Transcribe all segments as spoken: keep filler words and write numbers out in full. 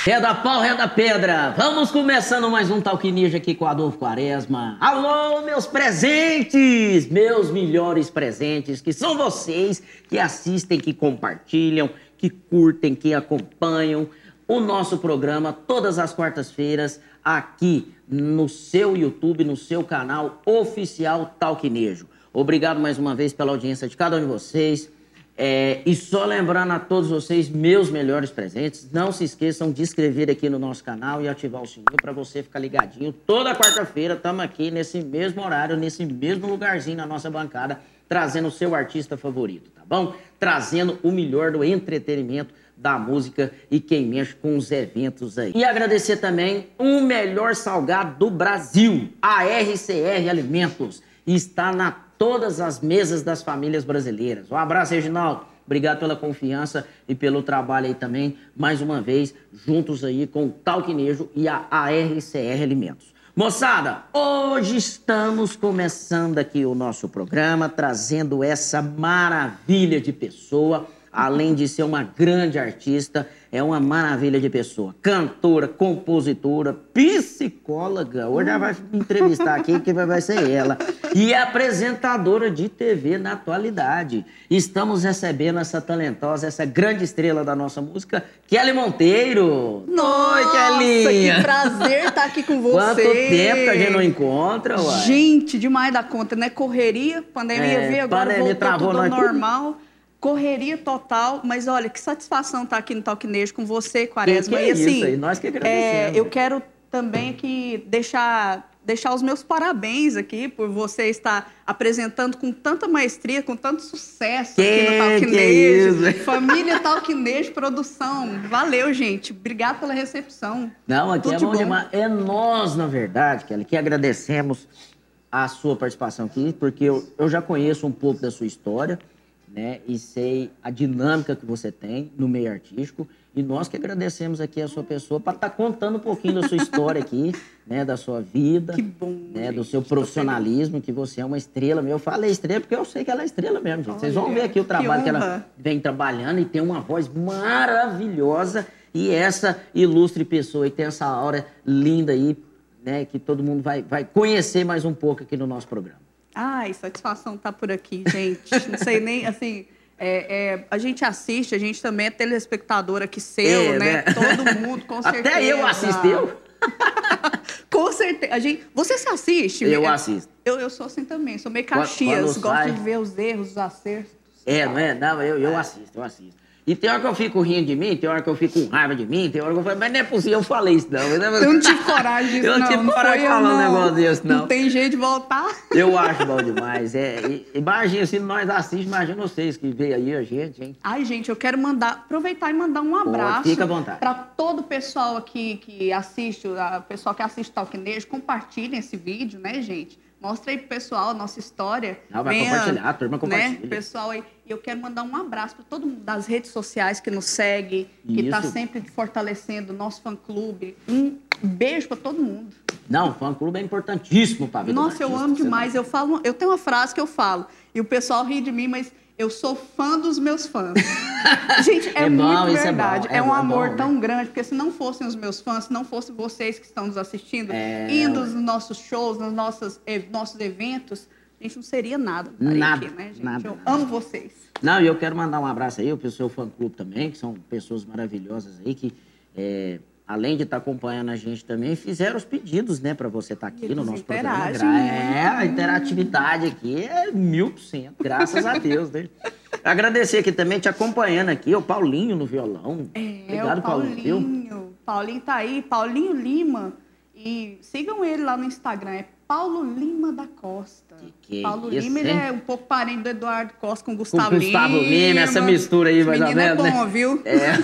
Reda pau, reda pedra. Vamos começando mais um Talk Ninja aqui com o Adolfo Quaresma. Alô, meus presentes, meus melhores presentes, que são vocês que assistem, que compartilham, que curtem, que acompanham o nosso programa todas as quartas-feiras aqui no seu YouTube, no seu canal oficial Talk Nejo. Obrigado mais uma vez pela audiência de cada um de vocês. É, e só lembrando a todos vocês, meus melhores presentes, não se esqueçam de inscrever aqui no nosso canal e ativar o sininho para você ficar ligadinho. Toda quarta-feira estamos aqui nesse mesmo horário, nesse mesmo lugarzinho na nossa bancada, trazendo o seu artista favorito, tá bom? Trazendo o melhor do entretenimento, da música e quem mexe com os eventos aí. E agradecer também o melhor salgado do Brasil, a R C R Alimentos. Está na todas as mesas das famílias brasileiras. Um abraço, Reginaldo. Obrigado pela confiança e pelo trabalho aí também, mais uma vez, juntos aí com o Talk Nejo e a A R C R Alimentos. Moçada, hoje estamos começando aqui o nosso programa, trazendo essa maravilha de pessoa. Além de ser uma grande artista, é uma maravilha de pessoa. Cantora, compositora, psicóloga. Hoje ela vai me entrevistar aqui, que vai ser ela. E apresentadora de T V na atualidade. Estamos recebendo essa talentosa, essa grande estrela da nossa música, Kelly Monteiro. Nossa, oi, Kelly! Que prazer estar aqui com você. Quanto tempo que a gente não encontra, uai? Gente, demais da conta, né? Correria, pandemia É, veio, agora pandemia voltou travou tudo nós normal. Tudo. Correria total, mas olha, que satisfação estar aqui no Talk Nejo com você, Quaresma. Que que é e assim, isso aí? Nós que agradecemos. É, eu quero também aqui deixar, deixar os meus parabéns aqui por você estar apresentando com tanta maestria, com tanto sucesso que, aqui no Talk que Nejo. É isso? Família Talk Nejo Produção. Valeu, gente. Obrigado pela recepção. Não, aqui Tudo é de bom, bom demais. É nós, na verdade, Kelly, que agradecemos a sua participação aqui, porque eu, eu já conheço um pouco da sua história, né, e sei a dinâmica que você tem no meio artístico, e nós que agradecemos aqui a sua pessoa para estar tá contando um pouquinho da sua história aqui, né, da sua vida, que bom, né, gente, do seu profissionalismo, que você é uma estrela. Eu falei estrela porque eu sei que ela é estrela mesmo, gente. Vocês vão ver aqui o trabalho que, que ela vem trabalhando, e tem uma voz maravilhosa, e essa ilustre pessoa, e tem essa aura linda aí, né, que todo mundo vai, vai conhecer mais um pouco aqui no nosso programa. Ai, satisfação tá por aqui, gente. Não sei nem, assim, é, é, a gente assiste, a gente também é telespectador aqui seu, é, né? né? Todo mundo, com certeza. Até eu assisto, eu? Com certeza. A gente, você se assiste? Eu é, assisto. Eu, eu sou assim também, sou meio Caxias, quando, quando gosto sai... de ver os erros, os acertos. É, não é? Não, eu, eu assisto, eu assisto. E tem hora que eu fico rindo de mim, tem hora que eu fico com raiva de mim, tem hora que eu falo, mas não é possível, eu falei isso não. Eu não tive coragem disso, eu não. Eu não tive coragem de falar um negócio desse, não. Não tem jeito de voltar. Eu acho bom demais. É, imagina, se nós assistimos, imagina vocês que veio aí a gente, hein? Ai, gente, eu quero mandar, aproveitar e mandar um abraço. Pô, fica à vontade. Para todo o pessoal aqui que assiste, o pessoal que assiste Talk Nejo, compartilhem esse vídeo, né, gente? Mostra aí pro pessoal a nossa história. Não, vai Venha, compartilhar, a turma compartilha. Né, pessoal aí. E eu quero mandar um abraço para todo mundo das redes sociais que nos segue, que está sempre fortalecendo o nosso fã-clube. Um beijo para todo mundo. Não, o fã-clube é importantíssimo para a vida. Nossa, eu amo demais. Eu, falo, eu tenho uma frase que eu falo, e o pessoal ri de mim, mas eu sou fã dos meus fãs. Gente, é, é muito bom, verdade. É, é um é amor bom, tão né? grande, porque se não fossem os meus fãs, se não fossem vocês que estão nos assistindo, é... indo nos nossos shows, nos nossos, nossos eventos, a gente não seria nada. Nada, aqui, né, gente? nada. Eu amo vocês. Não, e eu quero mandar um abraço aí pro seu fã-clube também, que são pessoas maravilhosas aí, que é, além de estar acompanhando a gente também, fizeram os pedidos, né, para você estar aqui Eles no nosso programa. É, a interatividade aqui é mil por cento, graças a Deus, né? Agradecer aqui também, te acompanhando aqui, o Paulinho no violão. É, Obrigado, o Paulinho. Paulinho. Paulinho tá aí, Paulinho Lima. E sigam ele lá no Instagram, é Paulo Lima da Costa. Que que Paulo isso, Lima, ele hein? é um pouco parente do Eduardo Costa com Gustavo Lima. Com Gustavo Lima, essa mistura aí vai dar merda, né? é bom, viu?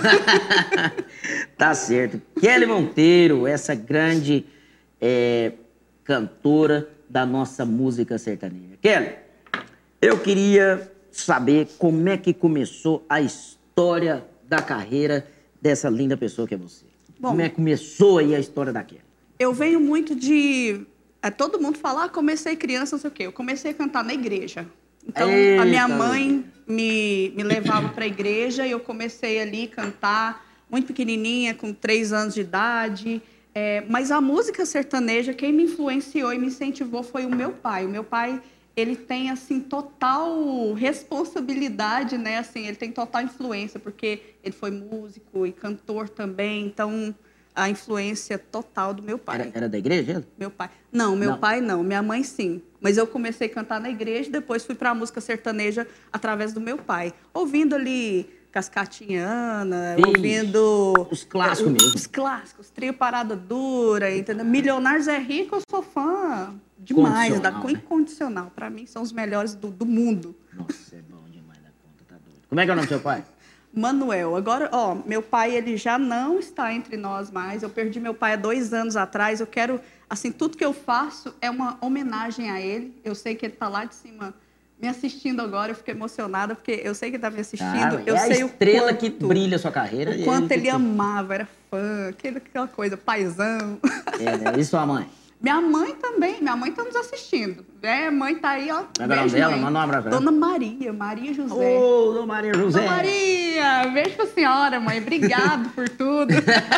É. Tá certo. Kelly Monteiro, essa grande é, cantora da nossa música sertaneja. Kelly, eu queria saber como é que começou a história da carreira dessa linda pessoa que é você. Bom, como é que começou aí a história da Kelly? Eu venho muito de... É, todo mundo fala, ah, comecei criança, não sei o quê. Eu comecei a cantar na igreja. Então, Eita. a minha mãe me, me levava para a igreja e eu comecei ali a cantar muito pequenininha, com três anos de idade. É, mas a música sertaneja, quem me influenciou e me incentivou foi o meu pai. O meu pai, ele tem, assim, total responsabilidade, né? Assim, ele tem total influência, porque ele foi músico e cantor também. Então, a influência total do meu pai. Era, era da igreja? Meu pai. Não, meu não. pai não. Minha mãe, sim. Mas eu comecei a cantar na igreja, depois fui para a música sertaneja através do meu pai. Ouvindo ali Cascatinhana, Ixi, ouvindo... Os clássicos é, mesmo. Os clássicos, Trio Parada Dura, entendeu? Milionários é Rico, eu sou fã demais. Da né? Incondicional. Para mim, são os melhores do, do mundo. Nossa, é bom demais da conta, tá doido. Como é que é o nome do seu pai? Manuel. Agora, ó, meu pai, ele já não está entre nós mais. Eu perdi meu pai há dois anos atrás. Eu quero, assim, tudo que eu faço é uma homenagem a ele. Eu sei que ele está lá de cima me assistindo agora. Eu fico emocionada, porque eu sei que ele está me assistindo. Ah, eu é sei a estrela o quanto, que brilha a sua carreira. O quanto ele, ele amava, era fã, aquela coisa, paizão. É, né? E sua mãe? Minha mãe também, minha mãe está nos assistindo. É, a mãe tá aí, ó. Beijo, dela, manda um abraço. Dona Maria, Maria José. Ô, oh, Dona Maria José. Dona Maria, beijo pra senhora, mãe. Obrigado por tudo.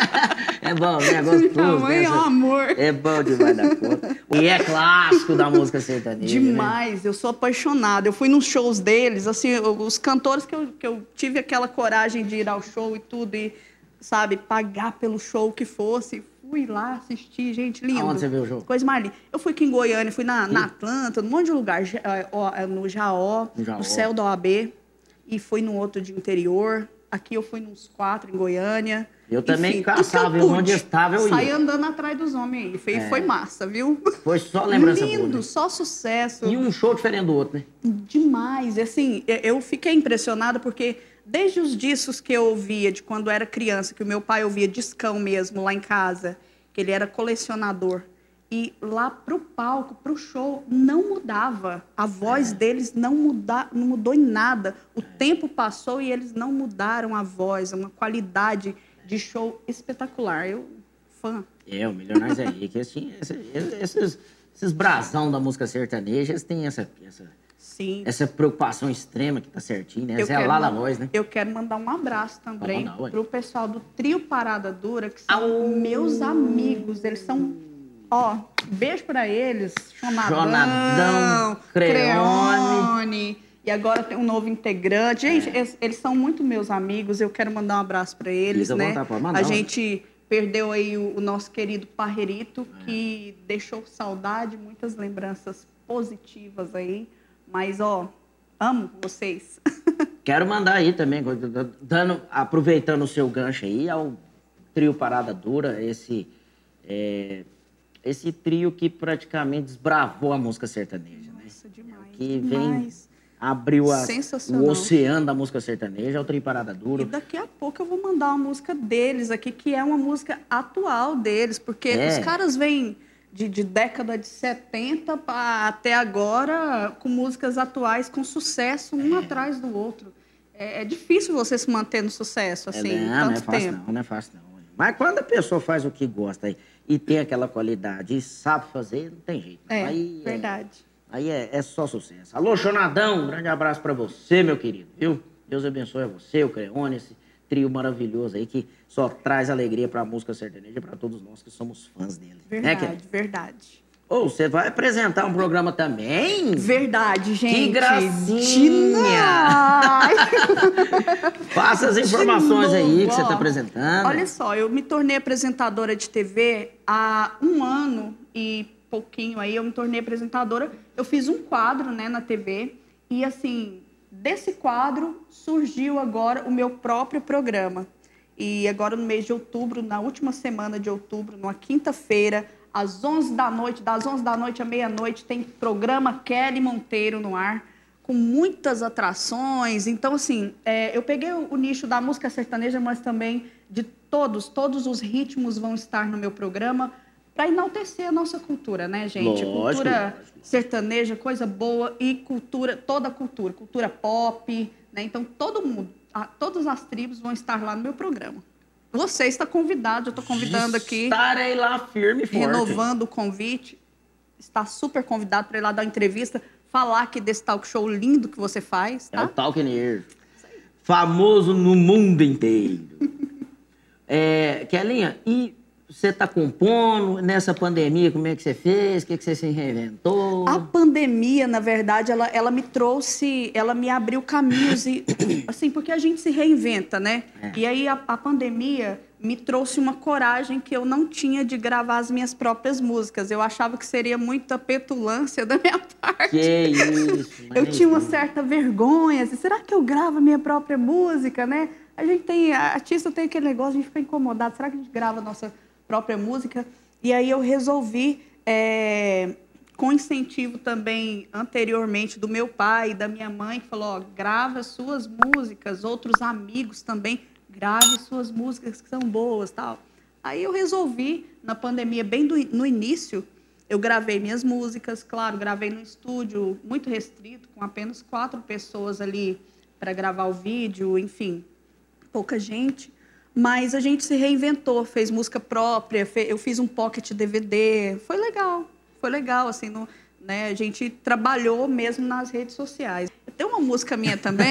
É bom, né? Gostoso. Minha mãe é um amor. É bom demais da conta. E é clássico da música sertaneja. Demais, né? Eu sou apaixonada. Eu fui nos shows deles, assim, os cantores que eu, que eu tive aquela coragem de ir ao show e tudo, e, sabe, pagar pelo show que fosse. Fui lá assistir, gente, lindo. Onde você viu o jogo? Coisa mais linda. Eu fui aqui em Goiânia, fui na, na Atlanta, num monte de lugar, no Jaó, no, Jaó. no céu da O A B, e fui num outro de interior. Aqui eu fui nos quatro em Goiânia. Eu Enfim, também caçava, eu onde estava eu ia. Saí andando atrás dos homens aí. Foi, é. foi massa, viu? Foi só lembrança lindo, boa. Lindo, né? Só sucesso. E um show diferente do outro, né? Demais. E assim, eu fiquei impressionada porque desde os discos que eu ouvia de quando era criança, que o meu pai ouvia discão mesmo lá em casa, que ele era colecionador, e lá pro palco, pro show, não mudava. A voz é. deles não, muda, não mudou em nada. O é. tempo passou e eles não mudaram a voz, uma qualidade de show espetacular. Eu, fã. É, o Milionários é Rico. Assim, esses, esses brasão da música sertaneja, eles têm essa... essa... Sim. Essa preocupação extrema que tá certinho, né? Essa é lá da voz, né? Eu quero mandar um abraço também para o pessoal do Trio Parada Dura, que são Au. meus amigos. Eles são, ó, beijo para eles. Chonadão, Chonadão Creone. Creone. E agora tem um novo integrante. Gente, é. eles, eles são muito meus amigos. Eu quero mandar um abraço para eles, Fica né? Mandar, a gente perdeu aí o, o nosso querido Parrerito, é. que deixou saudade, muitas lembranças positivas aí. Mas, ó, amo vocês. Quero mandar aí também, dando, aproveitando o seu gancho aí, ao Trio Parada Dura, esse, é, esse trio que praticamente desbravou a música sertaneja. Nossa, né? demais. Que demais. vem, abriu a, o oceano da música sertaneja, é o Trio Parada Dura. E daqui a pouco eu vou mandar uma música deles aqui, que é uma música atual deles, porque é. os caras vêm... De, de década de setenta pra, até agora, com músicas atuais, com sucesso, um é. atrás do outro. É, é difícil você se manter no sucesso, assim, é, não, tanto não é fácil, tempo. Não, não é fácil, não. Mas quando a pessoa faz o que gosta e, e tem aquela qualidade e sabe fazer, não tem jeito. É, aí verdade. É, aí é, é só sucesso. Alô, Chonadão, um grande abraço pra você, meu querido, viu? Deus abençoe a você, o Creone, esse trio maravilhoso aí que só traz alegria pra música sertaneja, pra todos nós que somos fãs dele. Verdade, é, verdade. Ô, oh, você vai apresentar um programa também? Verdade, gente. Que gracinha! Passa as informações aí que você está apresentando. Olha só, eu me tornei apresentadora de T V há um ano e pouquinho aí, eu me tornei apresentadora. Eu fiz um quadro, né, na T V e, assim... Desse quadro surgiu agora o meu próprio programa. E agora no mês de outubro, na última semana de outubro, numa quinta-feira, às onze da noite, das onze da noite à meia-noite, tem programa Kelly Monteiro no ar, com muitas atrações. Então, assim, é, eu peguei o, o nicho da música sertaneja, mas também de todos, todos os ritmos vão estar no meu programa, para enaltecer a nossa cultura, né, gente? Lógico, cultura lógico. sertaneja, coisa boa, e cultura, toda a cultura, cultura pop, né? Então, todo mundo, a, todas as tribos vão estar lá no meu programa. Você está convidado, eu estou convidando aqui. Estarei lá firme e forte. Renovando o convite. Está super convidado para ir lá dar uma entrevista, falar aqui desse talk show lindo que você faz, tá? É o Talk Nerd. Famoso no mundo inteiro. É, Kelinha, e você está compondo nessa pandemia? Como é que você fez? O que, que você se reinventou? A pandemia, na verdade, ela, ela me trouxe, ela me abriu caminhos e, assim, porque a gente se reinventa, né? É. E aí a, a pandemia me trouxe uma coragem que eu não tinha de gravar as minhas próprias músicas. Eu achava que seria muita petulância da minha parte. Que isso! Eu tinha uma certa vergonha. Assim, será que eu gravo a minha própria música, né? A gente tem, a artista tem aquele negócio, a gente fica incomodado. Será que a gente grava a nossa própria música? E aí eu resolvi, é, com incentivo também anteriormente do meu pai e da minha mãe, que falou, ó, grava suas músicas, outros amigos também, grave suas músicas que são boas, tal. Aí eu resolvi, na pandemia, bem do, no início, eu gravei minhas músicas, claro, gravei no estúdio muito restrito, com apenas quatro pessoas ali para gravar o vídeo, enfim, pouca gente. Mas a gente se reinventou, fez música própria, fez, eu fiz um pocket D V D, foi legal, foi legal, assim, no, né, a gente trabalhou mesmo nas redes sociais. Tem uma música minha também.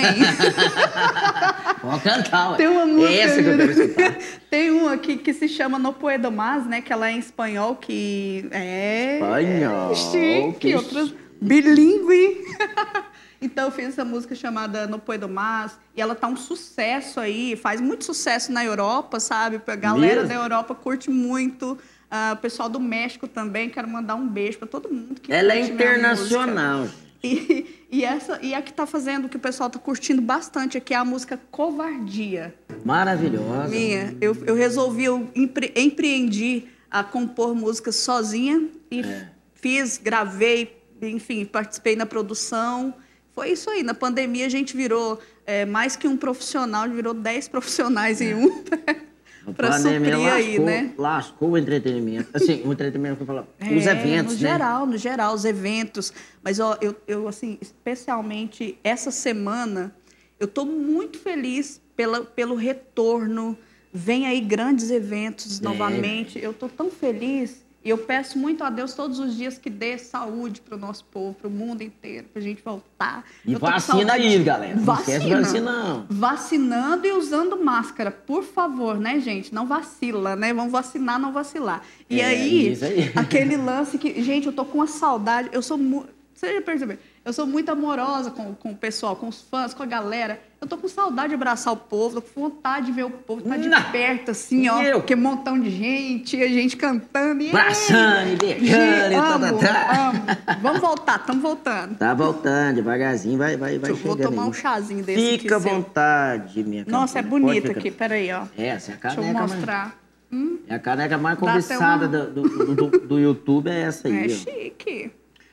Pode cantar, ué. Tem uma música. É essa que eu quero escutar. Tem uma aqui que se chama No Puedo Más, né? Que ela é em espanhol, que é. Espanhol. Chique, que... outras. Bilíngue. Então eu fiz essa música chamada No Puedo Más. E ela tá um sucesso aí, faz muito sucesso na Europa, sabe? A galera Mesmo? da Europa curte muito. Uh, o pessoal do México também. Quero mandar um beijo para todo mundo que Ela é internacional. E, e, essa, e a que está fazendo, que o pessoal está curtindo bastante aqui, é a música Covardia. Maravilhosa. Minha. Eu, eu resolvi, eu empre, empreendi a compor músicas sozinha e é. fiz, gravei, enfim, participei na produção. Foi isso aí. Na pandemia a gente virou é, mais que um profissional, a gente virou dez profissionais é. em um. Para suprir lascou, aí, né? Lascou o entretenimento. Assim, o entretenimento que eu falo, é, os eventos, no né? geral, no geral, os eventos. Mas, ó, eu, eu assim, especialmente essa semana, eu estou muito feliz pela, pelo retorno. Vem aí grandes eventos é. novamente. Eu estou tão feliz. E eu peço muito a Deus todos os dias que dê saúde para o nosso povo, para o mundo inteiro, para a gente voltar. E vacina aí, galera. Não esquece vacina, não. Vacinando e usando máscara, por favor, né, gente? Não vacila, né? Vamos vacinar, não vacilar. E é, aí, aí, aquele lance que... Gente, eu tô com uma saudade. Eu sou... Mu... Você já percebeu? Eu sou muito amorosa com, com o pessoal, com os fãs, com a galera. Eu tô com saudade de abraçar o povo, tô com vontade de ver o povo, tá de Não. perto, assim, ó. Eu. Porque um montão de gente, a gente cantando. E abraçando, beijando, amo, amo. Vamos voltar, estamos voltando. Tá voltando, devagarzinho, vai, vai, vai chegando. Vou tomar aí. um chazinho desse Fica aqui. à vontade, minha cantora. Nossa, é bonito aqui, peraí, ó. Essa é a caneca. Deixa eu mostrar. Mais... Hum? É a caneca mais cobiçada uma... do, do, do, do YouTube, é essa aí. É ó. chique.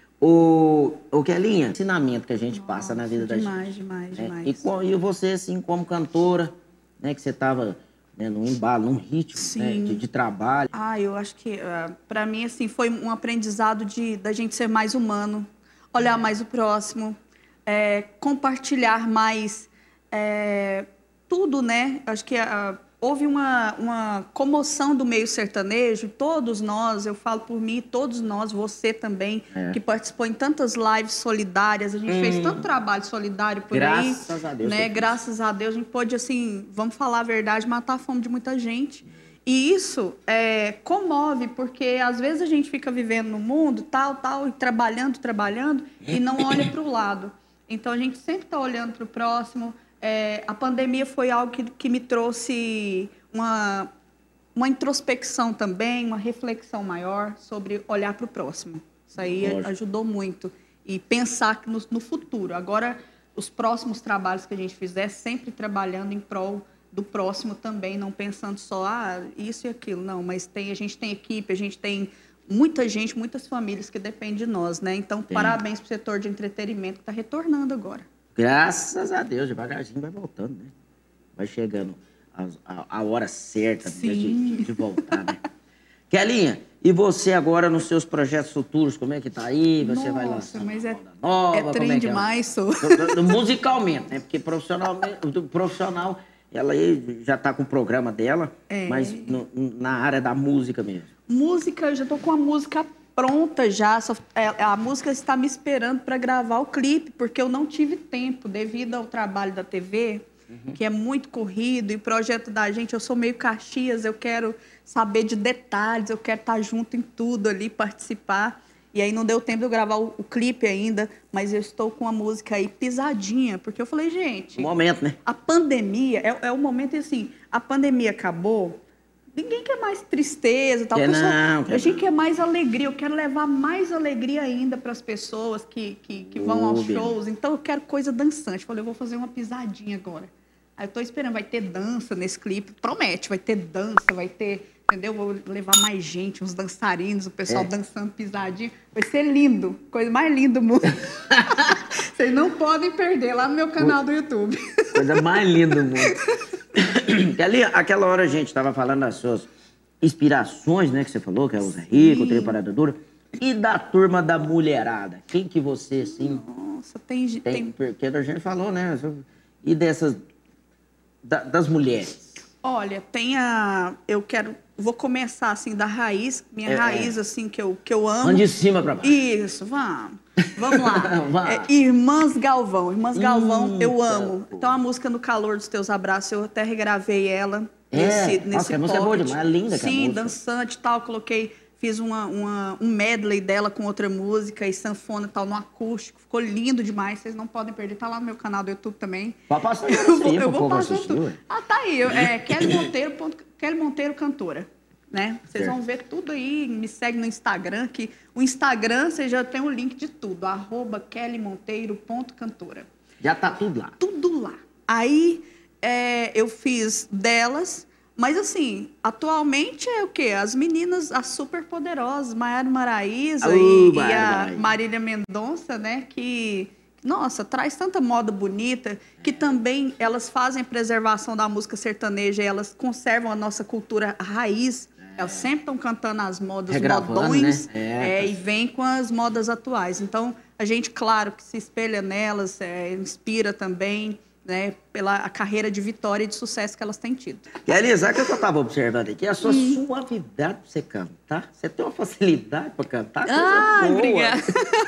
O, o Kelinha, ensinamento que a gente Nossa, passa na vida demais, da gente. Demais, né? demais, demais. E, e você, assim, como cantora, né, que você estava né, num embalo, num ritmo né, de, de trabalho. Ah, eu acho que, uh, para mim, assim, foi um aprendizado de, da gente ser mais humano, olhar mais o próximo, é, compartilhar mais é, tudo, né? Acho que uh, houve uma, uma comoção do meio sertanejo, todos nós, eu falo por mim, todos nós, você também, é. que participou em tantas lives solidárias, a gente hum. fez tanto trabalho solidário por Graças aí. Graças a Deus. Né? Graças a Deus, a gente pôde, assim, vamos falar a verdade, matar a fome de muita gente. E isso é, comove, porque às vezes a gente fica vivendo no mundo, tal, tal, e trabalhando, trabalhando, e não olha para o lado. Então, a gente sempre está olhando para o próximo. É, a pandemia foi algo que, que me trouxe uma, uma introspecção também, uma reflexão maior sobre olhar para o próximo. Isso aí Lógico. ajudou muito. E pensar no, no futuro. Agora, os próximos trabalhos que a gente fizer, sempre trabalhando em prol do próximo também, não pensando só, ah, isso e aquilo. Não, mas tem, a gente tem equipe, a gente tem muita gente, muitas famílias que dependem de nós, né? Então, tem. parabéns para o setor de entretenimento que está retornando agora. Graças a Deus, devagarzinho vai voltando, né? Vai chegando a, a, a hora certa né, de, de, de voltar, né? Kelinha, e você agora nos seus projetos futuros, como é que tá aí? Você Nossa, vai lançar mas é, nova, é trem é demais, é? sou. Musicalmente, né? Porque profissionalmente, o profissional, ela aí já tá com o programa dela, é. mas no, na área da música mesmo. Música, eu já tô com a música pronta já, só, é, a música está me esperando para gravar o clipe, porque eu não tive tempo, devido ao trabalho da T V, uhum. que é muito corrido, e o projeto da gente, eu sou meio Caxias, eu quero saber de detalhes, eu quero estar junto em tudo ali, participar. E aí não deu tempo de eu gravar o, o clipe ainda, mas eu estou com a música aí pisadinha, porque eu falei, gente... O momento, né? A pandemia, é, é o momento, assim, a pandemia acabou, ninguém quer mais tristeza, tal. Quer Pessoa, não, quer a gente não. quer mais alegria, eu quero levar mais alegria ainda para as pessoas que, que, que vão aos shows, então eu quero coisa dançante. Falei, eu vou fazer uma pisadinha agora. Aí eu tô esperando, vai ter dança nesse clipe, promete, vai ter dança, vai ter... Entendeu? Vou levar mais gente, uns dançarinos, o pessoal é. dançando pisadinha. Vai ser lindo. Coisa mais linda do mundo. Vocês não podem perder lá no meu canal do YouTube. Coisa mais linda do mundo. Ali, aquela hora a gente estava falando das suas inspirações, né? Que você falou, que é o Zé Rico, o Trio Parada Dura. E da turma da mulherada? Quem que você, assim... Nossa, tem... tem... tem... Porque a gente falou, né? E dessas... Da, das mulheres? Olha, tem a... Eu quero... Vou começar, assim, da raiz, minha é, raiz, assim, que eu, que eu amo. Vamos de cima pra baixo. Isso, vamos. Vamos lá. É, Irmãs Galvão. Irmãs Galvão, hum, eu amo. Tá, então, a música No Calor dos Teus Abraços, eu até regravei ela é. nesse, nesse Nossa, a música é boa demais, é linda. Sim, dançante e tal, coloquei... Fiz uma, uma, um medley dela com outra música e sanfona e tal, no acústico. Ficou lindo demais, vocês não podem perder. Tá lá no meu canal do YouTube também. Pode passar eu vou, eu vou passar tudo. Ah, tá aí. Eu, é Kelly Monteiro, Kelly Monteiro Cantora. Né? Vocês vão ver tudo aí. Me segue no Instagram, que o Instagram você já tem o link de tudo. Arroba kelly monteiro ponto cantora. Já tá tudo lá. Tudo lá. Aí é, eu fiz delas... Mas, assim, atualmente é o quê? As meninas, as super poderosas, Maiara Maraíza uh, e, e a Marília Mendonça, né? Que, nossa, traz tanta moda bonita, que também elas fazem preservação da música sertaneja, e elas conservam a nossa cultura raiz. É. Elas sempre estão cantando as modas modões, né? é, é, e vêm com as modas atuais. Então, a gente, claro, que se espelha nelas, é, inspira também... Né, pela a carreira de vitória e de sucesso que elas têm tido. Kelly, sabe o que eu estava observando aqui? A sua hum. suavidade para você cantar. Você tem uma facilidade para cantar, coisa ah, boa. Obrigada.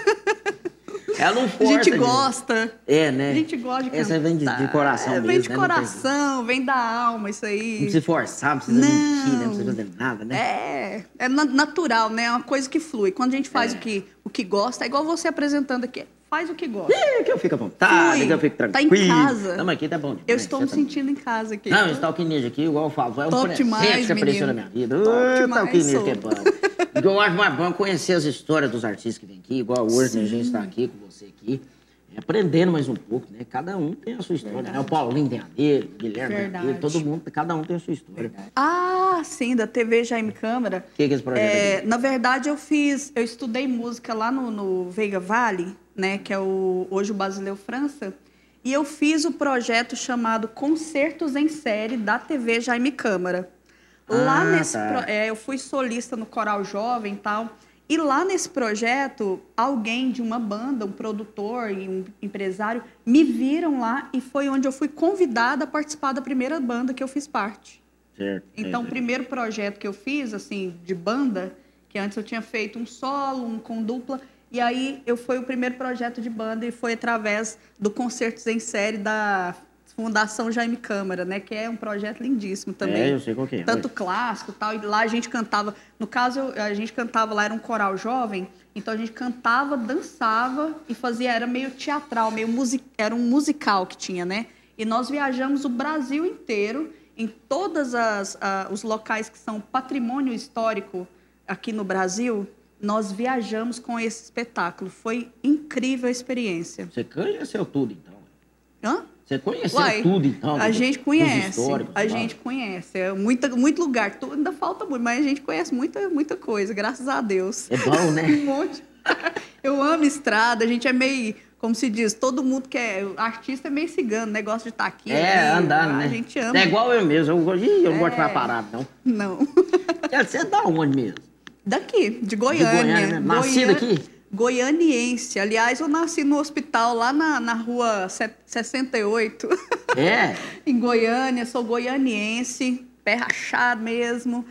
Ela não força. A gente gosta. É, né? A gente gosta de cantar. Essa vem de, de coração é, mesmo, Vem de né? coração, vem da alma, isso aí. Não precisa forçar, não precisa não. mentir, né? Não precisa fazer nada, né? É, é natural, né? É uma coisa que flui. Quando a gente faz é. o, que, o que gosta, é igual você apresentando aqui. Faz o que gosta. É, que eu fico à vontade, Fui. que eu fico tranquilo. Tá em casa. Estamos aqui, tá bom demais. Eu estou Você me tá... sentindo em casa aqui. Não, esse Talk Ninja aqui, igual eu falo, é um Top presente demais, que apareceu na minha vida. Top Ô, Talk Ninja que é bom. Eu acho mais bom conhecer as histórias dos artistas que vêm aqui, igual hoje, né, a gente está aqui com você aqui, aprendendo mais um pouco, né? Cada um tem a sua história, Verdade. né? O Paulinho tem a dele, o Guilherme Verdade. tem a dele, todo mundo, cada um tem a sua história. Verdade. Ah, sim, da T V Jaime Câmara. O que, que é esse projeto é, aqui? Na verdade, eu fiz, eu estudei música lá no, no Veiga Vale, né? Que é o, hoje o Basileu França, e eu fiz o projeto chamado Concertos em Série da T V Jaime Câmara. Lá ah, nesse, tá. pro, é, eu fui solista no Coral Jovem e tal. E lá nesse projeto, alguém de uma banda, um produtor e um empresário, me viram lá e foi onde eu fui convidada a participar da primeira banda que eu fiz parte. Certo. Então, é, o primeiro projeto que eu fiz, assim, de banda, que antes eu tinha feito um solo, um com dupla, e aí eu foi o primeiro projeto de banda e foi através do Concertos em Série da Fundação Jaime Câmara, né? Que é um projeto lindíssimo também. É, eu sei qual que é. Tanto clássico e tal. E lá a gente cantava... No caso, a gente cantava lá, era um coral jovem. Então a gente cantava, dançava e fazia... Era meio teatral, meio music, era um musical que tinha, né? E nós viajamos o Brasil inteiro, em todos os locais que são patrimônio histórico aqui no Brasil. Nós viajamos com esse espetáculo. Foi incrível a experiência. Você conheceu tudo, então? Hã? Você conheceu Uai, tudo, então? A gente conhece, a gente conhece. É muita, muito lugar, tudo, ainda falta muito, mas a gente conhece muita, muita coisa, graças a Deus. É bom, né? Um monte. Eu amo estrada, a gente é meio, como se diz, todo mundo que é artista é meio cigano, negócio de estar aqui. É, ali, andando, né? A gente ama. É igual eu mesmo, eu, ih, eu não é... gosto de ficar parado, não. Não. Você é da onde mesmo? Daqui, de Goiânia. De Goiânia, né? Nascido aqui? Goianiense. Aliás, eu nasci no hospital lá na, na rua sessenta e oito. É? Em Goiânia, sou goianiense, pé rachado mesmo.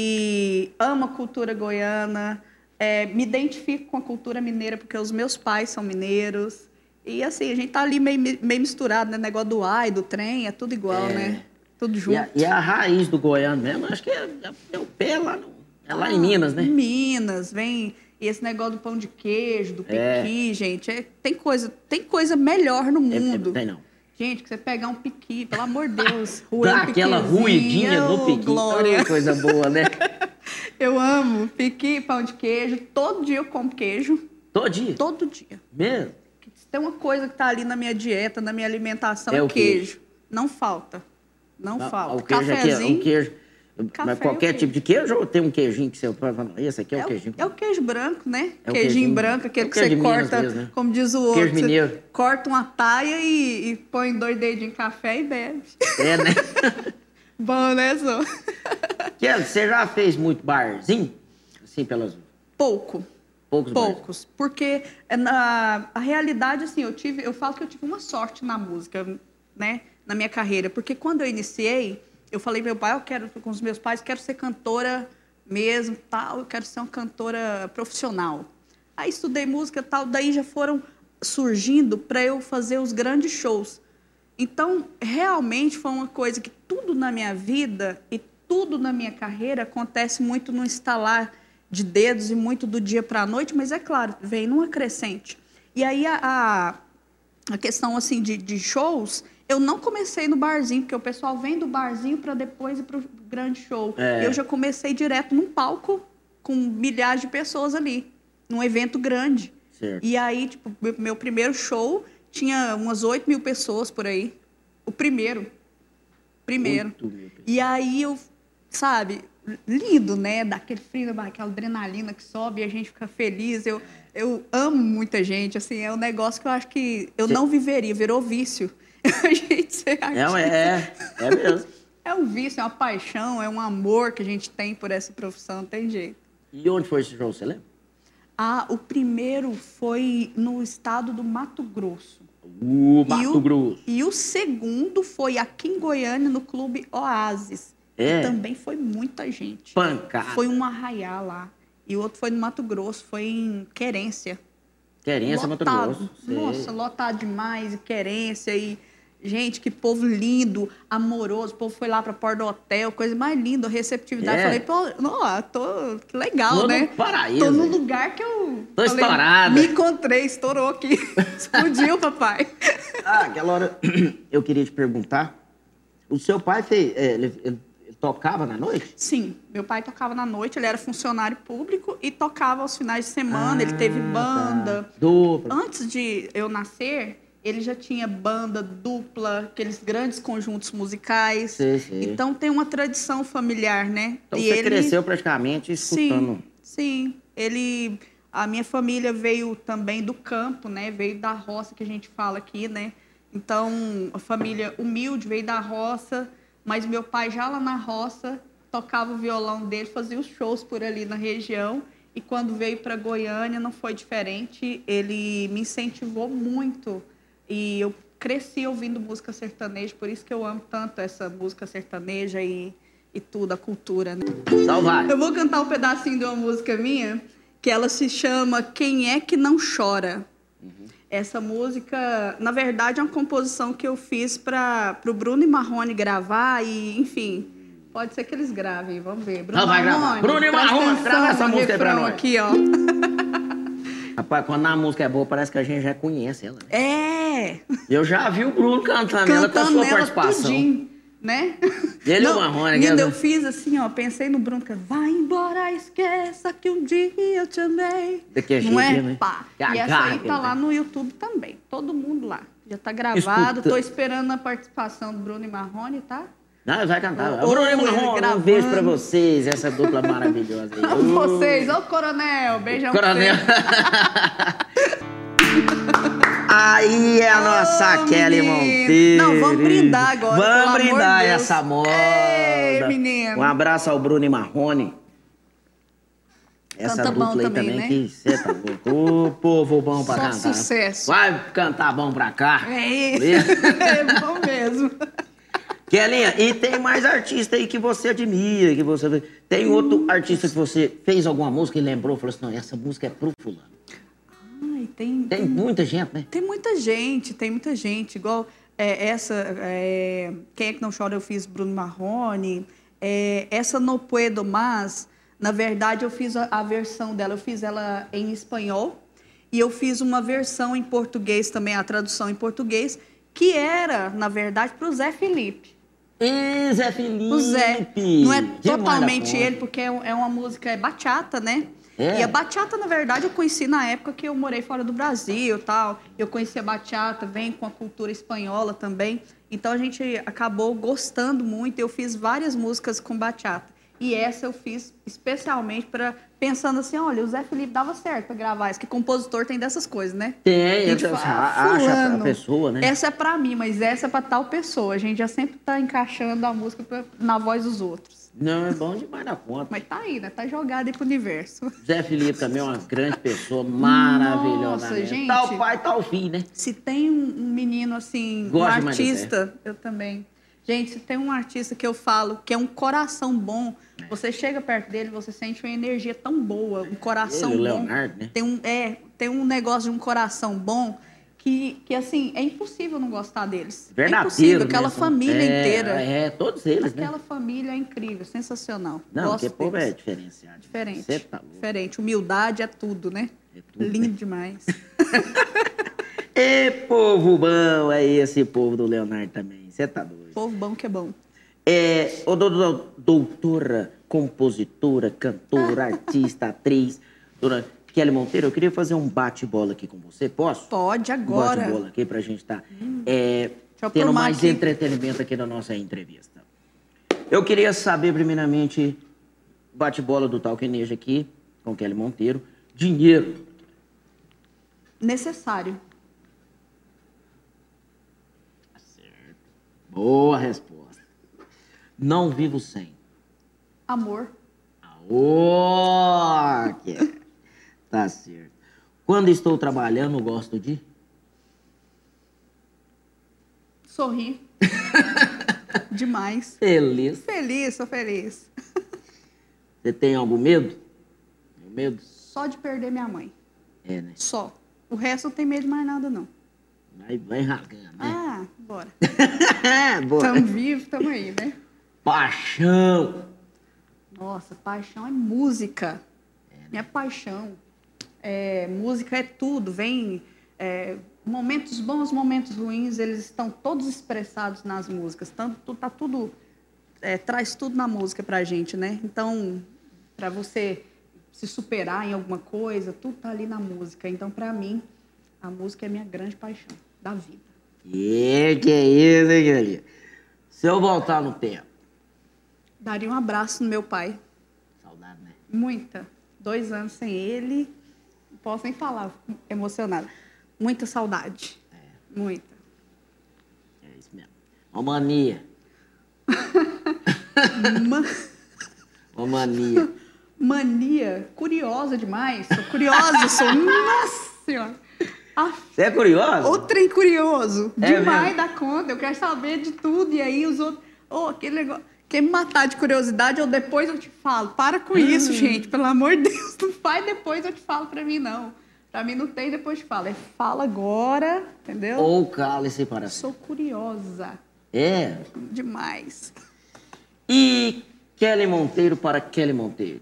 E amo a cultura goiana. É, me identifico com a cultura mineira, porque os meus pais são mineiros. E assim, a gente tá ali meio, meio misturado, né? Negócio do ai, do trem, é tudo igual, é. né? Tudo junto. E a, e a raiz do goiano mesmo, acho que é, é o pé lá, no, é lá ah, em Minas, né? Minas, vem... E esse negócio do pão de queijo, do piqui, é. gente, é, tem, coisa, tem coisa melhor no mundo. É, é, tem não. Gente, que você pegar um piqui, pelo amor de Deus. Dá aquela ruidinha no piqui. Glória. Oh, coisa boa, né? Eu amo piqui, pão de queijo. Todo dia eu como queijo. Todo dia? Todo dia. Mesmo? Se tem uma coisa que tá ali na minha dieta, na minha alimentação, é, é o queijo. queijo. Não falta. Não, Não falta. O queijo Cafezinho. Aqui, o queijo. Café, mas qualquer tipo de queijo ou tem um queijinho que você fala, esse aqui é o é queijinho? É o queijo branco, né? É queijinho, queijinho branco, aquele é que você corta, mesmo, né? como diz o outro. Queijo mineiro. Corta uma taia e, e põe dois dedinhos de café e bebe. É, né? Bom, né, Zô? Kelly, você já fez muito barzinho? Assim, pelas... Pouco. Poucos Poucos. Bars. Porque na, a realidade, assim, eu tive, eu falo que eu tive uma sorte na música, né? Na minha carreira. Porque quando eu iniciei, eu falei pro meu pai, eu quero, com os meus pais, quero ser cantora mesmo, tal, eu quero ser uma cantora profissional. Aí estudei música, tal, daí já foram surgindo para eu fazer os grandes shows. Então, realmente foi uma coisa que tudo na minha vida e tudo na minha carreira acontece muito no estalar de dedos e muito do dia para a noite, mas é claro, vem numa crescente. E aí a, a, a questão assim de, de shows, eu não comecei no barzinho, porque o pessoal vem do barzinho para depois ir para o grande show. É. Eu já comecei direto num palco com milhares de pessoas ali, num evento grande. Certo. E aí, tipo, meu, meu primeiro show tinha umas oito mil pessoas por aí. O primeiro. Primeiro. E aí eu, sabe, lindo, né? Daquele frio, aquela adrenalina que sobe e a gente fica feliz. Eu, eu amo muita gente, assim, é um negócio que eu acho que eu Cê... não viveria, virou vício. A gente ser artista. É, é, é mesmo. É um vício, é uma paixão, é um amor que a gente tem por essa profissão, não tem jeito. E onde foi esse show, você lembra? Ah, o primeiro foi no estado do Mato Grosso. Uh, Mato e o, Grosso. E o segundo foi aqui em Goiânia, no Clube Oasis. É. E também foi muita gente. Pancada. Foi um arraiá lá. E o outro foi no Mato Grosso, foi em Querência. Querência, Mato Grosso. Nossa, sei. lotado demais, e Querência, e... Gente, que povo lindo, amoroso. O povo foi lá pra porta do hotel, coisa mais linda, receptividade. É. Falei, pô, não, tô, que legal, tô né? No paraíso. Tô num lugar que eu... Tô falei, estourada. Me encontrei, estourou aqui. Explodiu, papai. Ah, aquela hora eu queria te perguntar. O seu pai fez, é, ele, ele tocava na noite? Sim, meu pai tocava na noite, ele era funcionário público e tocava aos finais de semana, ah, ele teve banda. Tá. Dupla. Antes de eu nascer... Ele já tinha banda, dupla, aqueles grandes conjuntos musicais. Sim, sim. Então, tem uma tradição familiar, né? Então, e você ele... cresceu praticamente escutando. Sim, sim. Ele... A minha família veio também do campo, né? Veio da roça, que a gente fala aqui, né? Então, a família humilde veio da roça, mas meu pai já lá na roça tocava o violão dele, fazia os shows por ali na região. E quando veio para Goiânia, não foi diferente. Ele me incentivou muito. E eu cresci ouvindo música sertaneja, por isso que eu amo tanto essa música sertaneja e, e tudo, a cultura, né? Então vai. Eu vou cantar um pedacinho de uma música minha, que ela se chama Quem é que não chora? Uhum. Essa música, na verdade, é uma composição que eu fiz para o Bruno e Marrone gravar e, enfim... Pode ser que eles gravem, vamos ver. Bruno Não, vai gravar. Bruno e Marrone, grava essa música aí pra nós. Aqui, ó. Rapaz, quando a música é boa, parece que a gente já conhece ela. Né? É! Eu já vi o Bruno cantando, ela com a sua participação. Tudinho, né? Ele e o Marrone. Ainda eu fiz assim, ó, pensei no Bruno, que vai embora, esqueça que um dia eu te amei. Daquele Não jeito, é? né? Pá. Que e essa aí tá né? lá no YouTube também, todo mundo lá. Já tá gravado, Escuta. Tô esperando a participação do Bruno e Marrone, tá? Não, vai cantar. Ô, Bruno e Marrone, gravando. um beijo pra vocês, essa dupla maravilhosa aí. Amo vocês, ô Coronel, beijão Coronel. pra você. Aí é a nossa oh, Kelly Monteiro. Não, vamos brindar agora, Vamos pelo brindar amor de Deus. essa moda. Ei, menino. Um abraço ao Bruno e Marrone. Essa Canta dupla bom aí também, também, né? que você tá louco. Ô, povo bom pra Só cantar. sucesso. Vai cantar bom pra cá. É, é bom mesmo. Kelinha, e tem mais artista aí que você admira, que você... Tem outro artista que você fez alguma música e lembrou, falou assim, não, essa música é pro fulano. Ai, tem, tem... Tem muita gente, né? Tem muita gente, tem muita gente. Igual é, essa, é, Quem é que não chora, eu fiz Bruno Marrone. É, essa No Puedo Más, na verdade, eu fiz a, a versão dela, eu fiz ela em espanhol e eu fiz uma versão em português também, a tradução em português, que era, na verdade, para o Zé Felipe. E Zé Felipe! O Zé. Não é totalmente ele, porque é uma música, é bachata, né? É. E a bachata, na verdade, eu conheci na época que eu morei fora do Brasil e tal. Eu conheci a bachata, vem com a cultura espanhola também. Então, a gente acabou gostando muito. Eu fiz várias músicas com bachata. E essa eu fiz especialmente para pensando assim, olha, o Zé Felipe dava certo para gravar isso, que compositor tem dessas coisas, né? Tem, a gente fala, acha a pessoa, né? Essa é para mim, mas essa é para tal pessoa. A gente já sempre tá encaixando a música pra, na voz dos outros. Não, é bom demais da conta. Mas tá aí, né? Tá jogado aí pro universo. Zé Felipe também é uma grande pessoa, maravilhosa. Nossa, gente. Tal pai, tal filho, né? Se tem um menino assim, Gosto um artista, eu também. Gente, se tem um artista que eu falo que é um coração bom, você chega perto dele, você sente uma energia tão boa, um coração Ele, bom. O Leonardo, né? Tem um, é, tem um negócio de um coração bom que, que assim, é impossível não gostar deles. Verdadeiro, é impossível, aquela né? família é, inteira. É, todos eles, aquela né? família é incrível, sensacional. Não, Gosto porque o povo deles. é diferenciado. Diferente. Você tá louco. Diferente. Humildade é tudo, né? É tudo, Lindo né? demais. E povo bom, é esse povo do Leonardo também. Você tá doido. Povo bom que é bom. É, ô, doutora, compositora, cantora, artista, atriz, dona Kelly Monteiro, eu queria fazer um bate-bola aqui com você, posso? Pode, agora. Um bate-bola aqui pra gente estar tá, hum. é, Deixa tendo mais aqui. entretenimento aqui na nossa entrevista. Eu queria saber, primeiramente, bate-bola do Talquinejo aqui, com Kelly Monteiro, dinheiro. Necessário. Certo. Boa resposta. Não vivo sem. Amor. Oh, que... Tá certo. Quando estou trabalhando, gosto de? Sorrir. Demais. Feliz. Feliz, sou feliz. Você tem algum medo? Tem medo? Só de perder minha mãe. É, né? Só. O resto não tem medo de mais nada, não. Vai, vai rasgando, né? Ah, bora. Bora. Tamo vivo, tamo aí, né? Paixão. Nossa, paixão é música. É, né? Minha paixão. É, música é tudo. Vem é, momentos bons, momentos ruins, eles estão todos expressados nas músicas. Tanto, tá tudo, é, traz tudo na música pra gente, né? Então, para você se superar em alguma coisa, tudo tá ali na música. Então, para mim, a música é minha grande paixão da vida. E que é isso, hein, Kelly? Se eu voltar no tempo. Daria um abraço no meu pai. Saudade, né? Muita. Dois anos sem ele. Não posso nem falar, fico emocionada. Muita saudade. É. Muita. É isso mesmo. Uma mania. Ma... Uma mania. Mania. Curiosa demais. Sou curiosa, sou... Nossa Senhora. Você é curioso? O trem curioso. É demais mesmo? da conta. Eu quero saber de tudo. E aí os outros... Oh, aquele negócio... Quer me matar de curiosidade ou depois eu te falo? Para com isso, gente. Pelo amor de Deus. Não faz depois eu te falo pra mim, não. Pra mim não tem depois te falo. É fala agora, entendeu? Ou cala-se para sempre. Sou curiosa. É? Demais. E Kelly Monteiro para Kelly Monteiro?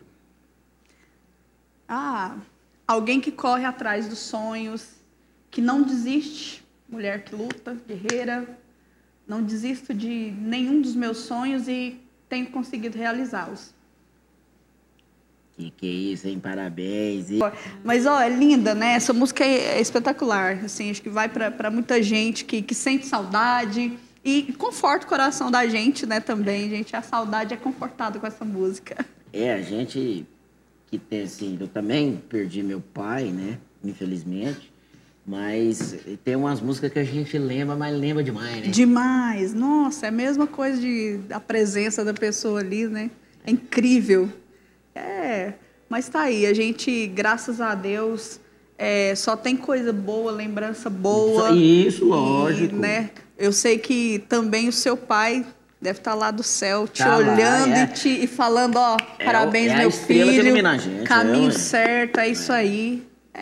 Ah, alguém que corre atrás dos sonhos, que não desiste. Mulher que luta, guerreira. Não desisto de nenhum dos meus sonhos e tenho conseguido realizá-los. Que que é isso, hein? Parabéns. E... Mas, ó, é linda, né? Essa música é espetacular. Assim, acho que vai para muita gente que, que sente saudade e conforta o coração da gente, né? Também, gente. A saudade é confortada com essa música. É, a gente que tem, assim... Eu também perdi meu pai, né? Infelizmente. Mas tem umas músicas que a gente lembra, mas lembra demais, né? Demais. Nossa, é a mesma coisa de a presença da pessoa ali, né? É incrível. É, mas tá aí. A gente, graças a Deus, é, só tem coisa boa, lembrança boa. Isso, lógico. E, né? Eu sei que também o seu pai deve estar lá do céu, te tá olhando lá, é. e, te, e falando, ó, é, parabéns, é meu a estrela filho. que ilumina a gente, caminho é, certo, é isso é. aí. É.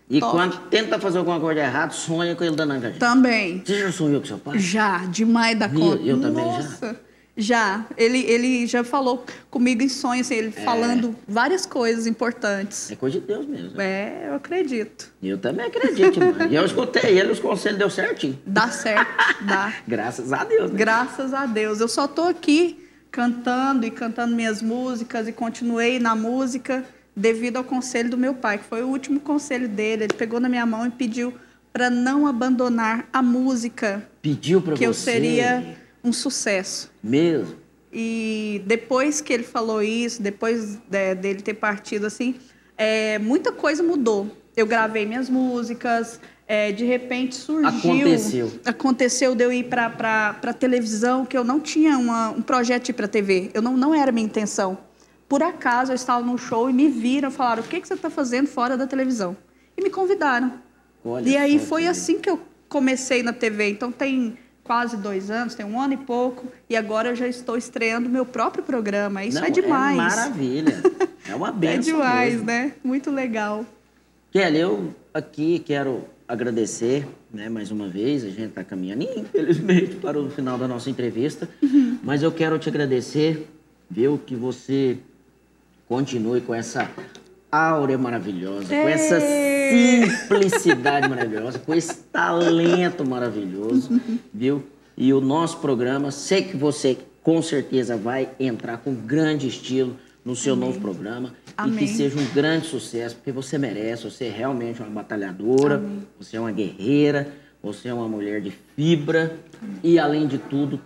E top. Quando tenta fazer alguma coisa errada, sonha com ele dando a gente. Também. Você já sonhou com seu pai? Já, demais da conta. Eu, eu também Nossa. já. Já, ele, ele já falou comigo em sonho, assim, ele é. falando várias coisas importantes. É coisa de Deus mesmo. Né? É, eu acredito. Eu também acredito, mano. E eu escutei ele, os conselhos deu certinho. Dá certo, dá. Graças a Deus. Né? Graças a Deus. Eu só tô aqui cantando e cantando minhas músicas e continuei na música devido ao conselho do meu pai, que foi o último conselho dele. Ele pegou na minha mão e pediu para não abandonar a música. Pediu para você? Que eu seria um sucesso. Mesmo? E depois que ele falou isso, depois de, dele ter partido assim, é, muita coisa mudou. Eu gravei minhas músicas, é, de repente surgiu... Aconteceu. Aconteceu de eu ir para a televisão, que eu não tinha uma, um projeto de ir para a T V. Eu não, não era minha intenção. Por acaso, eu estava num show e me viram, falaram, o que, que você está fazendo fora da televisão? E me convidaram. Olha, e aí foi assim que eu comecei na T V. Então tem... quase dois anos, tem um ano e pouco, e agora eu já estou estreando meu próprio programa. Isso Não, é demais. É maravilha. É uma bênção. É demais, mesmo. né? Muito legal. Kelly, eu aqui quero agradecer, né, mais uma vez. A gente está caminhando, infelizmente, para o final da nossa entrevista. Uhum. Mas eu quero te agradecer, viu, que você continue com essa áurea maravilhosa, Ei. com essa simplicidade maravilhosa, com esse talento maravilhoso, uhum. viu? E o nosso programa, sei que você com certeza vai entrar com grande estilo no seu Amém. novo programa Amém. e que seja um grande sucesso, porque você merece, você é realmente uma batalhadora, Amém. você é uma guerreira, você é uma mulher de fibra Amém. e, além de tudo,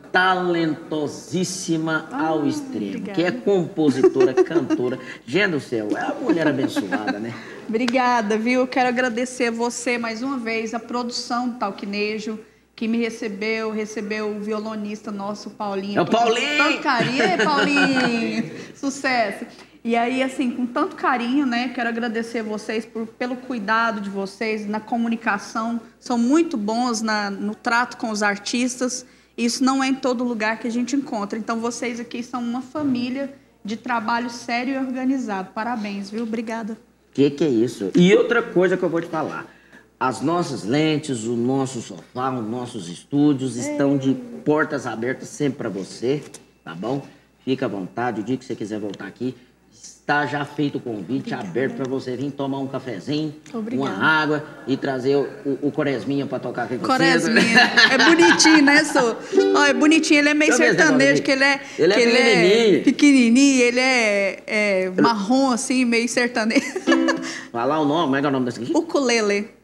talentosíssima ah, ao extremo, obrigada. que é compositora, cantora. Gente do céu, é uma mulher abençoada, né? Obrigada, viu? Eu quero agradecer a você mais uma vez, a produção do Talquinejo, que me recebeu, recebeu o violonista nosso, Paulinho. É o Paulinho! Tanto carinho, é, Paulinho! Sucesso! E aí, assim, com tanto carinho, né, quero agradecer vocês por, pelo cuidado de vocês na comunicação. São muito bons na, no trato com os artistas. Isso não é em todo lugar que a gente encontra. Então, vocês aqui são uma família de trabalho sério e organizado. Parabéns, viu? Obrigada. Que que é isso? E outra coisa que eu vou te falar. As nossas lentes, o nosso sofá, os nossos estúdios é. estão de portas abertas sempre para você, tá bom? Fica à vontade, o dia que você quiser voltar aqui, está já feito o convite, Obrigada. aberto para você vir tomar um cafezinho, Obrigada. uma água e trazer o, o, o Coresminha para tocar aqui com você. Coresminha. É bonitinho, né, Sô? Ó, é bonitinho, ele é meio sertanejo, que ele é, ele que é, ele é pequenininho, ele é, é marrom, assim, meio sertanejo. Falar o nome, como é que é o nome desse aqui? Ukulele.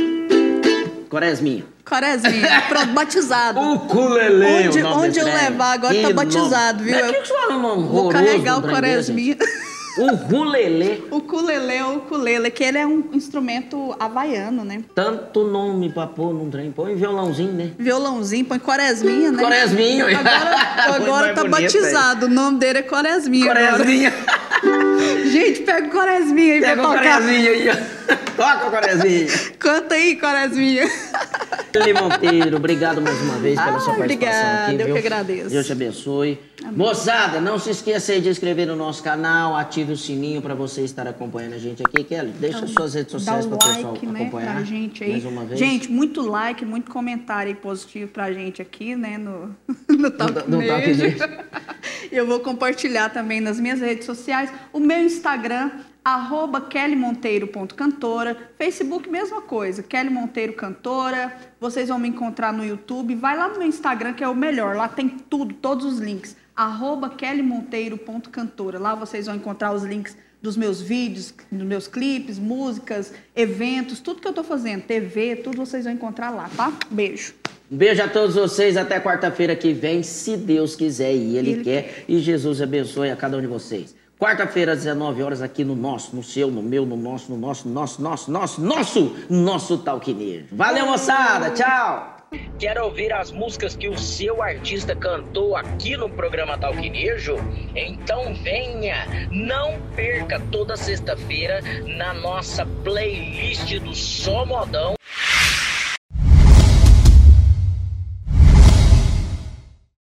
Coresminha. Coresminha, pronto, batizado. Ukulele, Onde, o nome onde eu trem. levar, agora que tá batizado, nome. viu? Mas que que você fala um nome Vou carregar o Coresminha. Ukulele. Ukulele é o ukulele, que ele é um instrumento havaiano, né? Tanto nome pra pôr num trem. Põe violãozinho, né? Violãozinho, põe Coresminha, né? Coresminho. Agora, agora tá bonito, batizado. Aí. O nome dele é Coresminha. Coresminha. Gente, pega o Coresminha aí pega pra tocar. Pega o Coresminha aí, ó. Toca o Coresminha. Canta aí, Coresminha. Kelly Monteiro, obrigado mais uma vez pela ah, sua participação obrigada, aqui. Eu viu? que agradeço. Deus te abençoe. Amém. Moçada, não se esqueça aí de inscrever no nosso canal, ative o sininho para você estar acompanhando a gente aqui. Kelly, deixa então, suas redes sociais para o like, pessoal né, acompanhar. Pra gente aí. Mais uma vez. Gente, muito like, muito comentário aí positivo pra gente aqui, né, no, no Talquinejo. Eu vou compartilhar também nas minhas redes sociais. O meu Instagram, arroba kelly monteiro ponto cantora. Facebook, mesma coisa, Kelly Monteiro Cantora. Vocês vão me encontrar no YouTube. Vai lá no meu Instagram, que é o melhor. Lá tem tudo, todos os links. arroba kelly monteiro ponto cantora. Lá vocês vão encontrar os links dos meus vídeos, dos meus clipes, músicas, eventos, tudo que eu tô fazendo, T V, tudo vocês vão encontrar lá, tá? Beijo. Um beijo a todos vocês, até quarta-feira que vem, se Deus quiser e Ele, Ele quer. quer. E Jesus abençoe a cada um de vocês. Quarta-feira, às dezenove horas, aqui no nosso, no seu, no meu, no nosso, no nosso, no nosso, nosso, nosso, nosso, nosso Talquinejo. Valeu, moçada! Tchau! Quer ouvir as músicas que o seu artista cantou aqui no programa Talquinejo? Então venha! Não perca toda sexta-feira na nossa playlist do Só Modão.